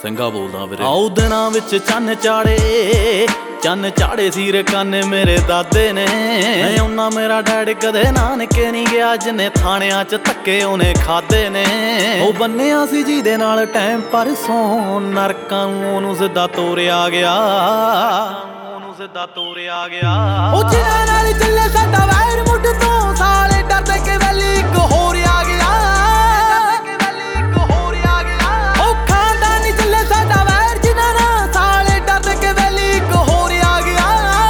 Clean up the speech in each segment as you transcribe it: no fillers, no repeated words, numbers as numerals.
ਸਿੰਘਾ ਬੋਲਦਾ ਵੀਰੇ। ਆਉ ਦਿਨਾਂ ਵਿੱਚ ਚੰਨ ਚਾੜੇ ਸੀਰ ਕੰਨ ਮੇਰੇ ਦਾਦੇ ਨੇ। ਉਹਨਾਂ ਮੇਰਾ ਡੈਡ ਕਦੇ ਨਾਨਕੇ ਨਹੀਂ ਗਿਆ, ਜਿੰਨੇ ਥਾਣਿਆਂ 'ਚ ਧੱਕੇ ਉਹਨੇ ਖਾਦੇ ਨੇ। ਉਹ ਬੰਨਿਆ ਸੀ ਜਿਹਦੇ ਨਾਲ ਟਾਈਮ ਪਰਸੋਂ, ਨਰਕਾਂ ਨੂੰ ਉਹਨੂੰ ਸਿੱਧਾ ਤੋਰਿਆ ਗਿਆ। ਉਹ ਜਿਨ੍ਹਾਂ ਨਾਲ ਚੱਲੇ ਸਾਡਾ ਵੈਰ ਮੁੱਢ ਤੋਂ, ਸਾਲੇ ਡਰਦੇ ਕਿ ਵੈਲੀ ਇੱਕ ਹੋਰ ਆ ਗਿਆ। ਉਹ ਖਾਨਦਾਨੀ ਚੱਲੇ ਸਾਡਾ ਵੈਰ ਜਿਨ੍ਹਾਂ ਨਾਲ, ਸਾਲੇ ਡਰਦੇ ਕਿ ਵੈਲੀ ਇੱਕ ਹੋਰ ਆ ਗਿਆ।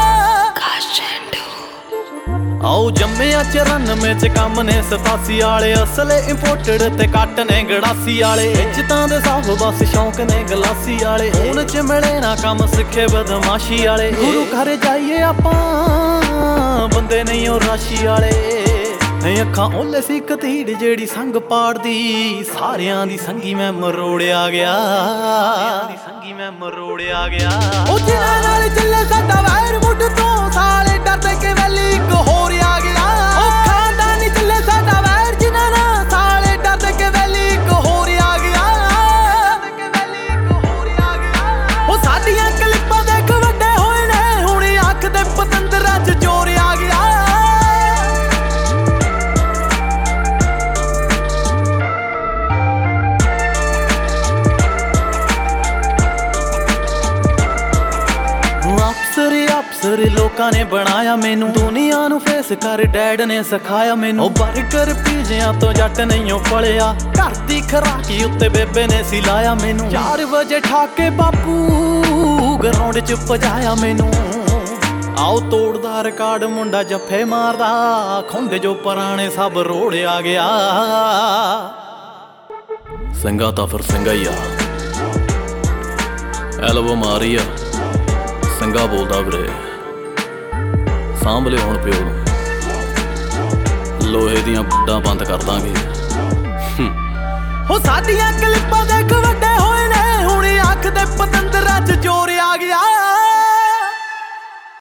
ਆਓ ਜੰਮਿਆ 94 ਚ ਕੰਮ ਨੇ 87 ਵਾਲੇ, ਅਸਲੇ ਇੰਪੋਰਟਡ ਤੇ ਕੱਟ ਨੇ ਗੜਾਸੀ ਵਾਲੇ। ਇੱਜ਼ਤਾਂ ਦੇ ਸਾਫ ਬਸ ਸ਼ੌਂਕ ਨੇ ਗਲਾਸੀ ਵਾਲੇ, ਹੁਣ ਚ ਮਿਲੇ ਨਾ ਕੰਮ ਸਿੱਖੇ ਬਦਮਾਸ਼ੀ ਵਾਲੇ। ਗੁਰੂ ਘਰ ਜਾਈਏ ਆਪਾਂ ਬੰਦੇ ਨਹੀਂ ਉਹ ਰਾਸ਼ੀ ਵਾਲੇ। ਅੱਖਾਂ ਓਲੇ ਸੀ ਕਤੀੜ ਜਿਹੜੀ ਸੰਗ ਪਾੜਦੀ, ਸਾਰਿਆਂ ਦੀ ਸੰਗੀ ਮੈਂ ਮਰੋੜਿਆ ਗਿਆ। ਉਹ ਜਿਨ੍ਹਾਂ ਨਾਲ ਚੱਲੇ ਸਾਡਾ ਵੈਰ ਮੁੱਢ ਤੋਂ, ਸਾਲੇ ਡਰਦੇ ਕਿ ਵੈਲੀ ਇੱਕ ਹੋਰ ਆ ਗਿਆ। ਉਹ ਖਾਨਦਾਨੀ ਚੱਲੇ ਸਾਡਾ ਵੈਰ ਜਿਨ੍ਹਾਂ ਨਾਲ, ਸਾਲੇ ਡਰਦੇ ਕਿ ਵੈਲੀ ਇੱਕ ਹੋਰ ਆ ਗਿਆ। ਉਹ ਸਾਡੀਆਂ ਕਲਿੱਪਾਂ ਦੇਖ ਵੱਡੇ ਹੋਏ ਨੇ, ਹੁਣ ਅੱਖ ਦੇ ਪਤੰਦਰਾਂ 'ਚ ਚੋਰ ਆ ਗਿਆ। ਅਫਸਰ ਲੋਕਾਂ ਨੇ ਬਣਾਇਆ ਮੈਨੂੰ, ਦੁਨੀਆ ਨੂੰ ਫੇਸ ਕਰ ਡੈਡ ਨੇ ਸਿਖਾਇਆ ਮੈਨੂੰ। ਉਹ ਬਰਗਰ ਪੀਜ਼ਿਆਂ ਤੋਂ ਜੱਟ ਨਹੀਂ ਉਹ ਪਲਿਆ, ਘਰ ਦੀ ਖਰਾਕੀ ਉੱਤੇ ਬੇਬੇ ਨੇ ਸੀ ਲਾਇਆ ਮੈਨੂੰ। 4 ਵਜੇ ਠਾਕੇ ਬਾਪੂ ਗਰਾਊਂਡ 'ਚ ਭਜਾਇਆ ਮੈਨੂੰ। ਆਓ ਤੋੜਦਾ ਰਿਕਾਰਡ ਮੁੰਡਾ ਜੱਫੇ ਮਾਰਦਾ, ਖੁੰਡੇ ਜੋ ਪੁਰਾਣੇ ਸਭ ਰੋੜਿਆ ਗਿਆ। ਸਿੰਘਾ ਤਾਂ ਫਿਰ ਸਿੰਘਾ ਹੀ ਆ, ਐਲਬਮ ਆ ਰਹੀ ਆ। ਸਿੰਘਾ ਬੋਲਦਾ ਵੀਰੇ, ਸਾਂਭ ਲਿਓ ਹੁਣ ਪਿਓ ਨੂੰ, ਲੋਹੇ ਦੀਆਂ ਬੁੱਢਾਂ ਬੰਦ ਕਰ ਦਾਂਗੇ। ਹੋ ਸਾਡੀਆਂ ਕਲਿੱਪਾਂ ਦੇਖ ਵੱਡੇ ਹੋਏ ਨੇ, ਹੁਣ ਅੱਖ ਦੇ ਪਤੰਦਰਾਂ 'ਚ ਚੋਰ ਆ ਗਿਆ।